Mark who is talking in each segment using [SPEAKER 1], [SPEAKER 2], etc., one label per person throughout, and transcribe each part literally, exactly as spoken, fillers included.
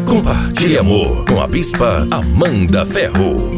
[SPEAKER 1] Compartilhe Amor com a Bispa Amanda Ferro.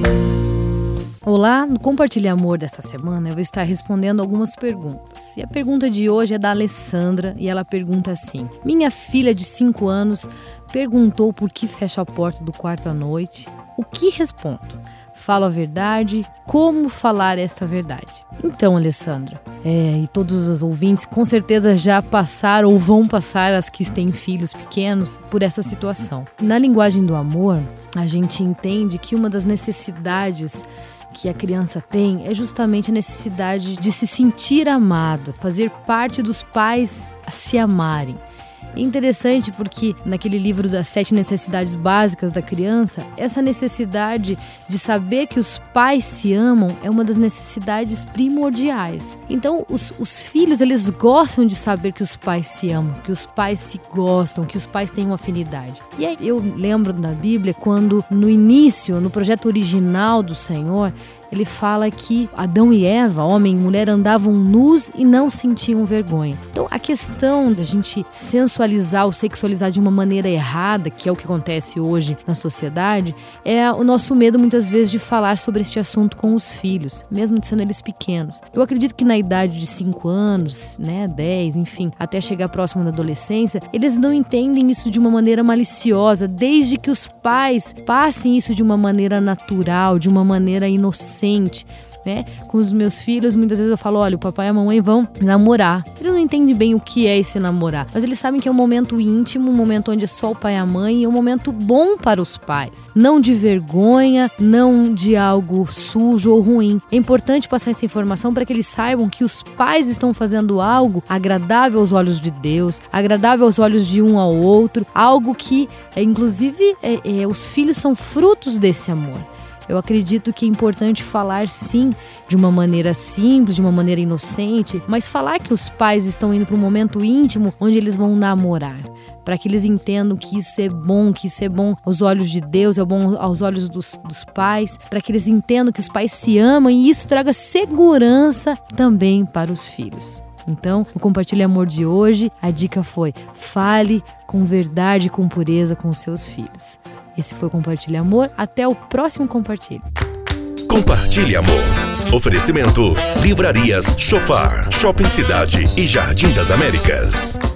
[SPEAKER 2] Olá, no Compartilhe Amor desta semana eu vou estar respondendo algumas perguntas. E a pergunta de hoje é da Alessandra e ela pergunta assim: minha filha de cinco anos perguntou por que fecha a porta do quarto à noite. O que respondo? Falo a verdade? Como falar essa verdade? Então, Alessandra, é, e todos os ouvintes com certeza já passaram ou vão passar, as que têm filhos pequenos, por essa situação. Na linguagem do amor, a gente entende que uma das necessidades que a criança tem é justamente a necessidade de se sentir amada, fazer parte dos pais a se amarem. É interessante porque naquele livro das sete necessidades básicas da criança, essa necessidade de saber que os pais se amam é uma das necessidades primordiais. Então os, os filhos, eles gostam de saber que os pais se amam, que os pais se gostam, que os pais têm uma afinidade. E aí eu lembro da Bíblia quando no início, no projeto original do Senhor, ele fala que Adão e Eva, homem e mulher, andavam nus e não sentiam vergonha. Então a questão da gente sensualizar ou sexualizar de uma maneira errada, que é o que acontece hoje na sociedade, é o nosso medo muitas vezes de falar sobre este assunto com os filhos, mesmo sendo eles pequenos. Eu acredito que na idade de cinco anos, né, dez, enfim, até chegar próximo da adolescência, eles não entendem isso de uma maneira maliciosa, desde que os pais passem isso de uma maneira natural, de uma maneira inocente. Né? Com os meus filhos, muitas vezes eu falo: olha, o papai e a mamãe vão namorar. Eles não entendem bem o que é esse namorar, mas eles sabem que é um momento íntimo, um momento onde é só o pai e a mãe, e é um momento bom para os pais, não de vergonha, não de algo sujo ou ruim. É importante passar essa informação para que eles saibam que os pais estão fazendo algo agradável aos olhos de Deus, agradável aos olhos de um ao outro, algo que, é, inclusive, é, é, os filhos são frutos desse amor. Eu acredito que é importante falar, sim, de uma maneira simples, de uma maneira inocente, mas falar que os pais estão indo para um momento íntimo onde eles vão namorar, para que eles entendam que isso é bom, que isso é bom aos olhos de Deus, é bom aos olhos dos, dos pais, para que eles entendam que os pais se amam e isso traga segurança também para os filhos. Então, no Compartilhe Amor de hoje, a dica foi: fale com verdade e com pureza com os seus filhos. Esse foi o Compartilhe Amor. Até o próximo Compartilhe.
[SPEAKER 1] Compartilhe Amor. Oferecimento: Livrarias Chofar, Shopping Cidade e Jardim das Américas.